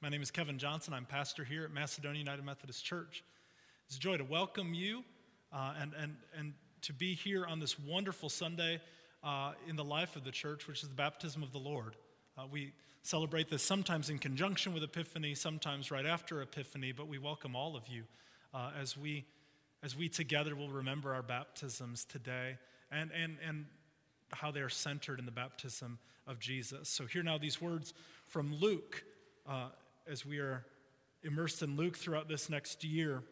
My name is Kevin Johnson. I'm pastor here at Macedonia United Methodist Church. It's a joy to welcome you and to be here on this wonderful Sunday in the life of the church, which is the baptism of the Lord. We celebrate this sometimes in conjunction with Epiphany, sometimes right after Epiphany, but we welcome all of you as we together will remember our baptisms today and how they are centered in the baptism of Jesus. So hear now these words from Luke as we are immersed in Luke throughout this next year,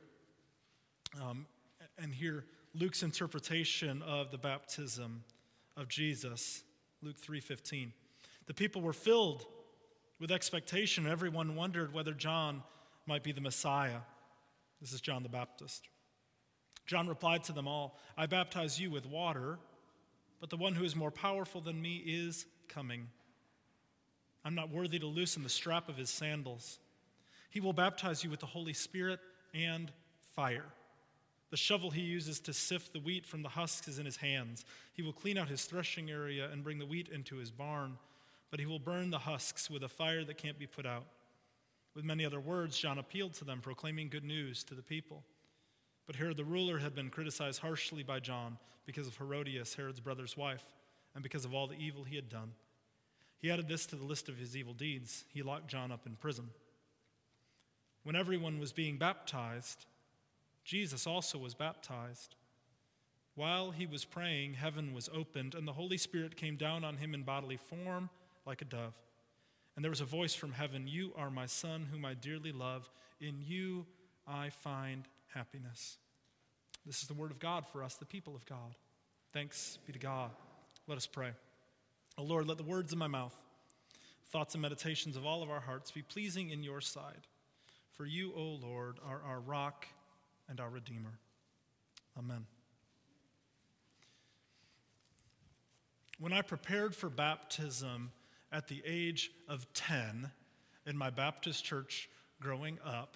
and hear Luke's interpretation of the baptism of Jesus. Luke 3:15. The people were filled with expectation. Everyone wondered whether John might be the Messiah. This is John the Baptist. John replied to them all, "I baptize you with water, but the one who is more powerful than me is coming. I'm not worthy to loosen the strap of his sandals. He will baptize you with the Holy Spirit and fire. The shovel he uses to sift the wheat from the husks is in his hands. He will clean out his threshing area and bring the wheat into his barn, but he will burn the husks with a fire that can't be put out." With many other words, John appealed to them, proclaiming good news to the people. But Herod the ruler had been criticized harshly by John because of Herodias, Herod's brother's wife, and because of all the evil he had done. He added this to the list of his evil deeds. He locked John up in prison. When everyone was being baptized, Jesus also was baptized. While he was praying, heaven was opened, and the Holy Spirit came down on him in bodily form like a dove. And there was a voice from heaven, "You are my Son, whom I dearly love. In you I find happiness." This is the word of God for us, the people of God. Thanks be to God. Let us pray. O Lord, let the words of my mouth, thoughts and meditations of all of our hearts be pleasing in your sight. For you, O Lord, are our rock and our Redeemer. Amen. When I prepared for baptism at the age of 10 in my Baptist church growing up,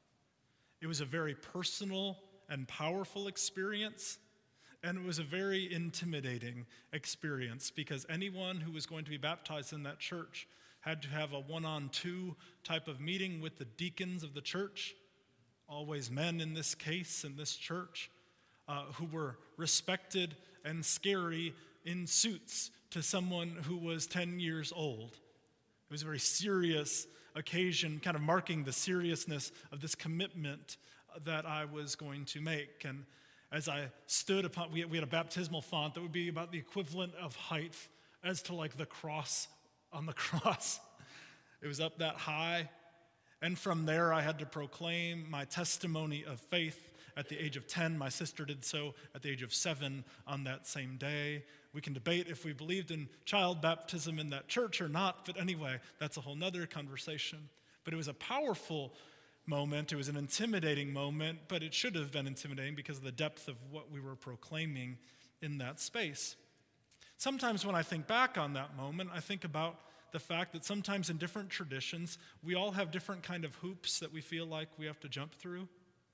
it was a very personal and powerful experience, and it was a very intimidating experience because anyone who was going to be baptized in that church had to have a one-on-two type of meeting with the deacons of the church, always men in this case, in this church, who were respected and scary in suits to someone who was 10 years old. It was a very serious occasion, kind of marking the seriousness of this commitment that I was going to make. And as I stood upon, we had a baptismal font that would be about the equivalent of height as to like the cross on the cross. It was up that high. And from there, I had to proclaim my testimony of faith at the age of 10. My sister did so at the age of 7 on that same day. We can debate if we believed in child baptism in that church or not, but anyway, that's a whole nother conversation. But it was a powerful moment. It was an intimidating moment, but it should have been intimidating because of the depth of what we were proclaiming in that space. Sometimes when I think back on that moment, I think about the fact that sometimes in different traditions, we all have different kind of hoops that we feel like we have to jump through.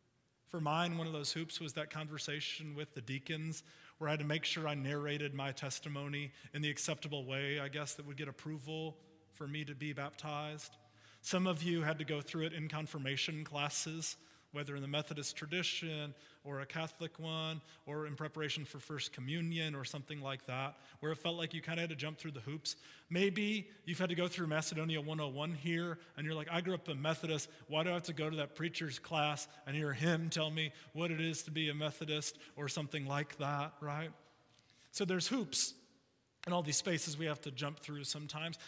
For mine, one of those hoops was that conversation with the deacons where I had to make sure I narrated my testimony in the acceptable way, I guess, that would get approval for me to be baptized. Some of you had to go through it in confirmation classes, whether in the Methodist tradition or a Catholic one or in preparation for First Communion or something like that, where it felt like you kind of had to jump through the hoops. Maybe you've had to go through Macedonia 101 here, and you're like, I grew up a Methodist. Why do I have to go to that preacher's class and hear him tell me what it is to be a Methodist or something like that, right? So there's hoops in all these spaces we have to jump through sometimes.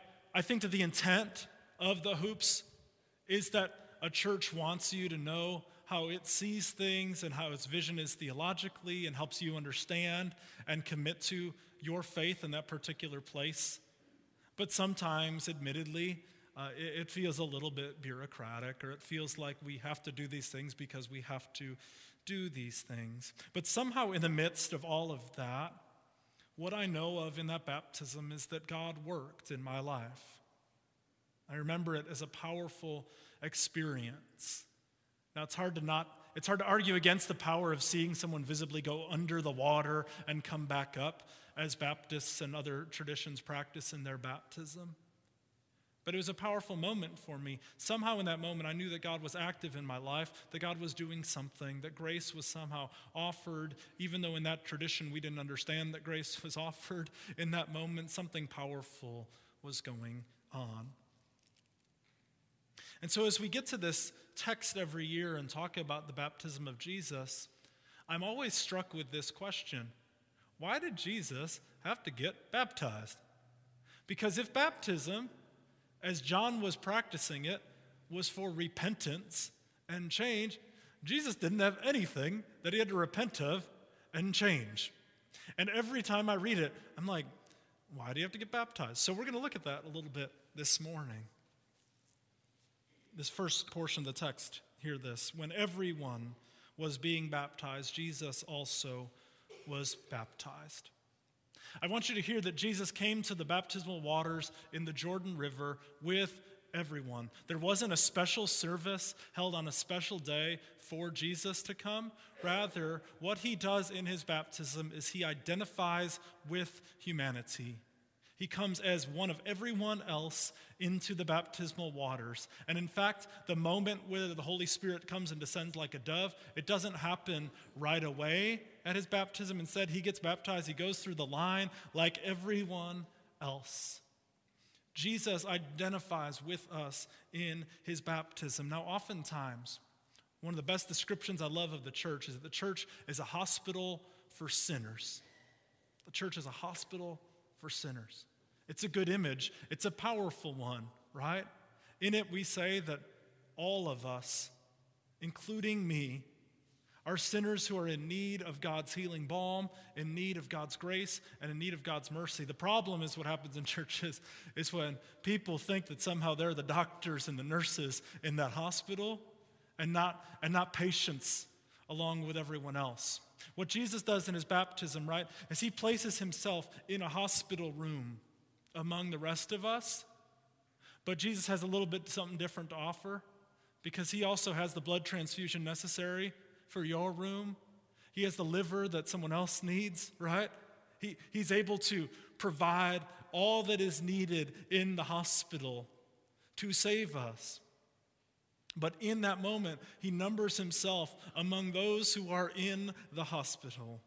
I think that the intent of the hoops is that a church wants you to know how it sees things and how its vision is theologically and helps you understand and commit to your faith in that particular place. But sometimes, admittedly, it feels a little bit bureaucratic, or it feels like we have to do these things because we have to do these things. But somehow in the midst of all of that, what I know of in that baptism is that God worked in my life. I remember it as a powerful experience. Now, it's hard to argue against the power of seeing someone visibly go under the water and come back up, as Baptists and other traditions practice in their baptism. But it was a powerful moment for me. Somehow in that moment, I knew that God was active in my life, that God was doing something, that grace was somehow offered, even though in that tradition we didn't understand that grace was offered. In that moment, something powerful was going on. And so as we get to this text every year and talk about the baptism of Jesus, I'm always struck with this question. Why did Jesus have to get baptized? Because if baptism, as John was practicing it, was for repentance and change, Jesus didn't have anything that he had to repent of and change. And every time I read it, I'm like, why do you have to get baptized? So we're going to look at that a little bit this morning. This first portion of the text, hear this. When everyone was being baptized, Jesus also was baptized. I want you to hear that Jesus came to the baptismal waters in the Jordan River with everyone. There wasn't a special service held on a special day for Jesus to come. Rather, what he does in his baptism is he identifies with humanity. He comes as one of everyone else into the baptismal waters. And in fact, the moment where the Holy Spirit comes and descends like a dove, it doesn't happen right away at his baptism. Instead, he gets baptized. He goes through the line like everyone else. Jesus identifies with us in his baptism. Now, oftentimes, one of the best descriptions I love of the church is that the church is a hospital for sinners. The church is a hospital for sinners. It's a good image. It's a powerful one, right? In it, we say that all of us, including me, are sinners who are in need of God's healing balm, in need of God's grace, and in need of God's mercy. The problem is what happens in churches is when people think that somehow they're the doctors and the nurses in that hospital and not patients along with everyone else. What Jesus does in his baptism, right, is he places himself in a hospital room among the rest of us. But Jesus has a little bit something different to offer because he also has the blood transfusion necessary for your room. He has the liver that someone else needs, right? He's able to provide all that is needed in the hospital to save us. But in that moment, he numbers himself among those who are in the hospital.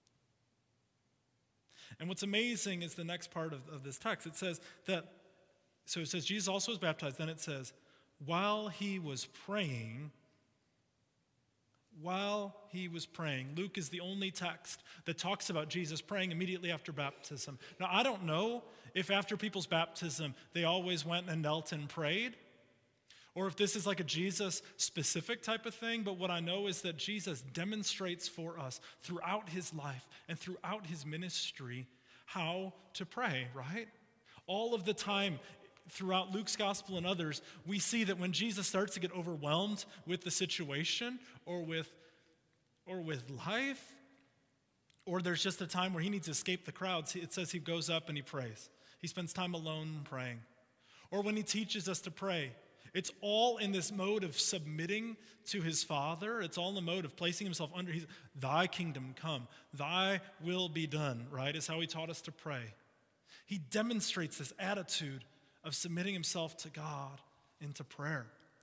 And what's amazing is the next part of this text. It says Jesus also was baptized. Then it says, while he was praying, Luke is the only text that talks about Jesus praying immediately after baptism. Now, I don't know if after people's baptism, they always went and knelt and prayed, or if this is like a Jesus-specific type of thing, but what I know is that Jesus demonstrates for us throughout his life and throughout his ministry how to pray, right? All of the time throughout Luke's gospel and others, we see that when Jesus starts to get overwhelmed with the situation or with life, or there's just a time where he needs to escape the crowds, it says he goes up and he prays. He spends time alone praying. Or when he teaches us to pray, it's all in this mode of submitting to his Father. It's all in the mode of placing himself under thy kingdom come, thy will be done, right, is how he taught us to pray. He demonstrates this attitude of submitting himself to God into prayer.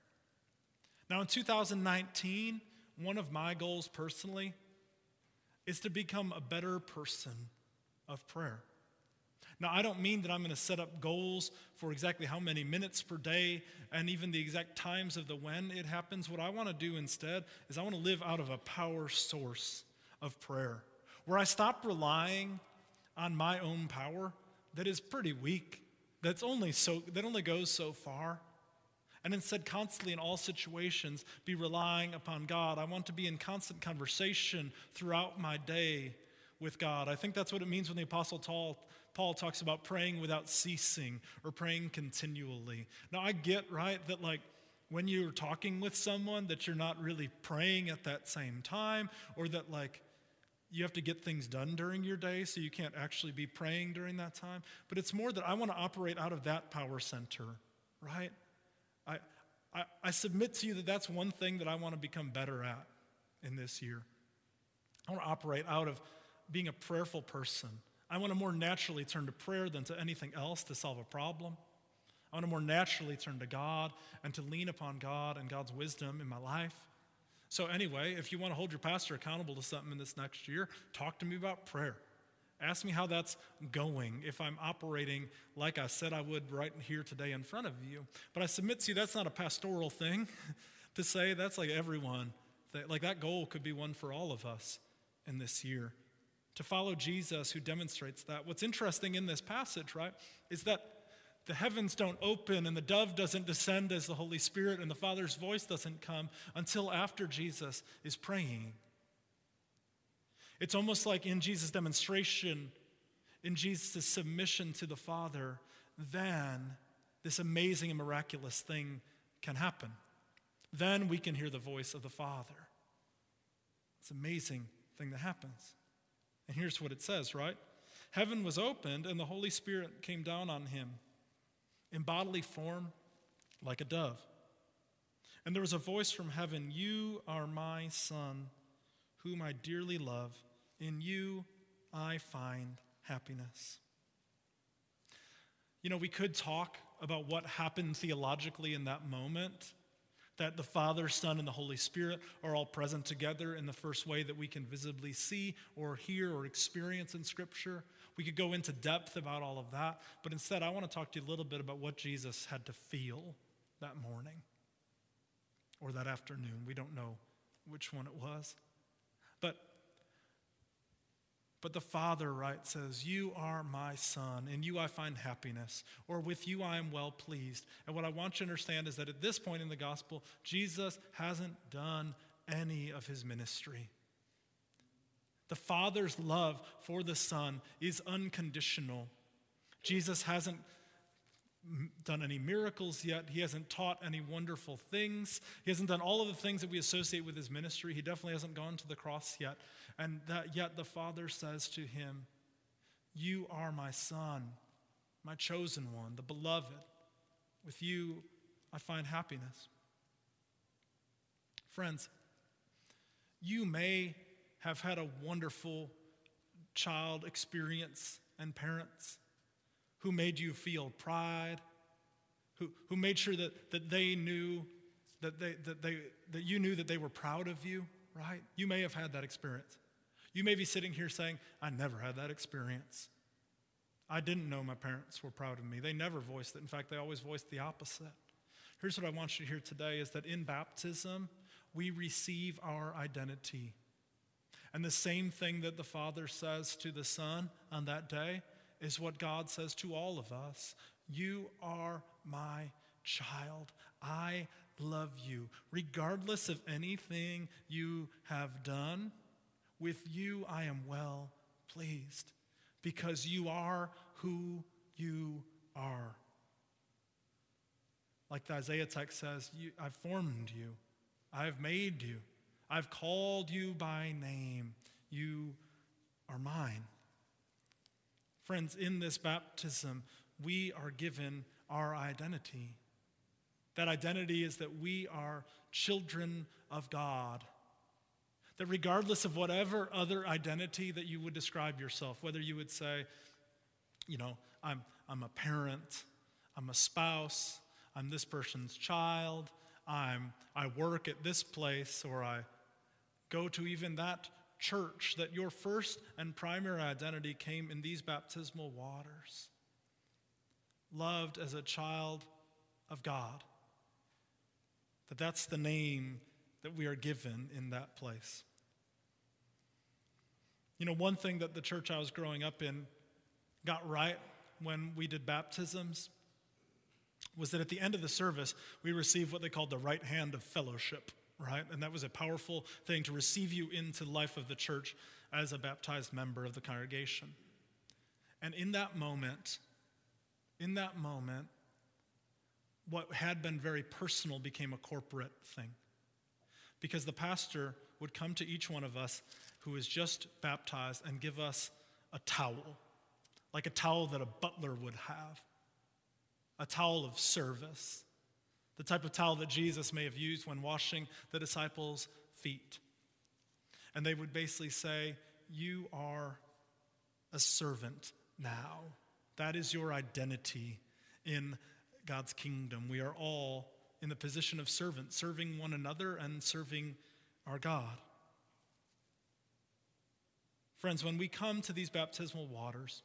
Now in 2019, one of my goals personally is to become a better person of prayer. Now, I don't mean that I'm going to set up goals for exactly how many minutes per day and even the exact times of the when it happens. What I want to do instead is I want to live out of a power source of prayer where I stop relying on my own power that is pretty weak, that only goes so far, and instead constantly in all situations be relying upon God. I want to be in constant conversation throughout my day with God. I think that's what it means when the Apostle Paul talks about praying without ceasing or praying continually. Now I get, right, that like when you're talking with someone that you're not really praying at that same time, or that like you have to get things done during your day so you can't actually be praying during that time. But it's more that I want to operate out of that power center, right? I submit to you that that's one thing that I want to become better at in this year. I want to operate out of being a prayerful person. I want to more naturally turn to prayer than to anything else to solve a problem. I want to more naturally turn to God and to lean upon God and God's wisdom in my life. So anyway, if you want to hold your pastor accountable to something in this next year, talk to me about prayer. Ask me how that's going, if I'm operating like I said I would right here today in front of you. But I submit to you, that's not a pastoral thing to say. That's like everyone. Like that goal could be one for all of us in this year, to follow Jesus who demonstrates that. What's interesting in this passage, right, is that the heavens don't open and the dove doesn't descend as the Holy Spirit and the Father's voice doesn't come until after Jesus is praying. It's almost like in Jesus' demonstration, in Jesus' submission to the Father, then this amazing and miraculous thing can happen. Then we can hear the voice of the Father. It's an amazing thing that happens. And here's what it says, right? Heaven was opened and the Holy Spirit came down on him in bodily form like a dove. And there was a voice from heaven, "You are my Son, whom I dearly love. In you I find happiness." You know, we could talk about what happened theologically in that moment, that the Father, Son, and the Holy Spirit are all present together in the first way that we can visibly see or hear or experience in Scripture. We could go into depth about all of that, but instead I want to talk to you a little bit about what Jesus had to feel that morning or that afternoon. We don't know which one it was. But the Father, right, says, "You are my Son, in you I find happiness," or "with you I am well pleased." And what I want you to understand is that at this point in the gospel, Jesus hasn't done any of his ministry. The Father's love for the Son is unconditional. Jesus hasn't done any miracles yet. He hasn't taught any wonderful things. He hasn't done all of the things that we associate with his ministry. He definitely hasn't gone to the cross yet. And that yet the Father says to him, "You are my Son, my chosen one, the beloved. With you I find happiness." Friends, you may have had a wonderful child experience and parents who made you feel pride, who made sure that they knew that you knew that they were proud of you, right? You may have had that experience. You may be sitting here saying, "I never had that experience. I didn't know my parents were proud of me. They never voiced it. In fact, they always voiced the opposite." Here's what I want you to hear today is that in baptism, we receive our identity. And the same thing that the Father says to the Son on that day is what God says to all of us. "You are my child. I love you. Regardless of anything you have done, with you I am well pleased, because you are who you are." Like the Isaiah text says, "I've formed you. I've made you. I've called you by name. You are mine." Friends, in this baptism, we are given our identity. That identity is that we are children of God. That regardless of whatever other identity that you would describe yourself, whether you would say, I'm a parent, I'm a spouse, I'm this person's child, I work at this place, or I go to even that church, that your first and primary identity came in these baptismal waters. Loved as a child of God. That's the name that we are given in that place. One thing that the church I was growing up in got right when we did baptisms was that at the end of the service, we received what they called the right hand of fellowship, right? And that was a powerful thing to receive you into the life of the church as a baptized member of the congregation. And in that moment, what had been very personal became a corporate thing. Because the pastor would come to each one of us who was just baptized and give us a towel, like a towel that a butler would have, a towel of service, the type of towel that Jesus may have used when washing the disciples' feet. And they would basically say, "You are a servant now." That is your identity in God's kingdom. We are all in the position of servants, serving one another and serving our God. Friends, when we come to these baptismal waters,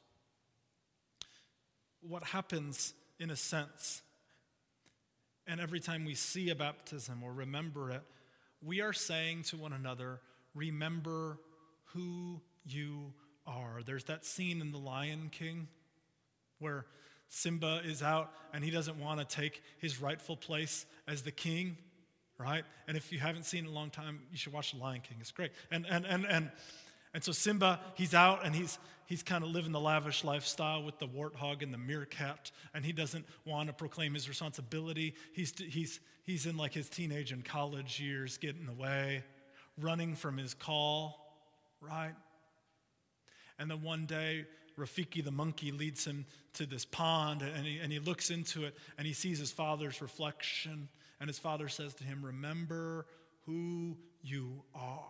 what happens in a sense, and every time we see a baptism or remember it, we are saying to one another, remember who you are. There's that scene in The Lion King where Simba is out and he doesn't want to take his rightful place as the king, right? And if you haven't seen it in a long time, you should watch The Lion King. It's great. And so Simba, he's out and he's kind of living the lavish lifestyle with the warthog and the meerkat, and he doesn't want to proclaim his responsibility. He's in like his teenage and college years, getting away, running from his call, right? And then one day, Rafiki the monkey leads him to this pond, and he looks into it, and he sees his father's reflection, and his father says to him, remember who you are.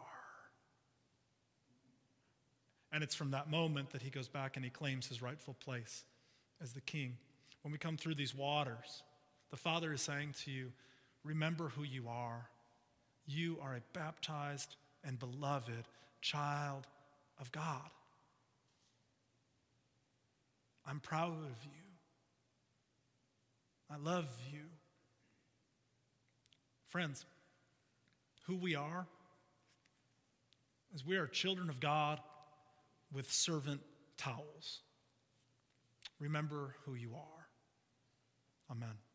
And it's from that moment that he goes back and he claims his rightful place as the king. When we come through these waters, the Father is saying to you, remember who you are. You are a baptized and beloved child of God. I'm proud of you. I love you. Friends, who we are is we are children of God with servant towels. Remember who you are. Amen.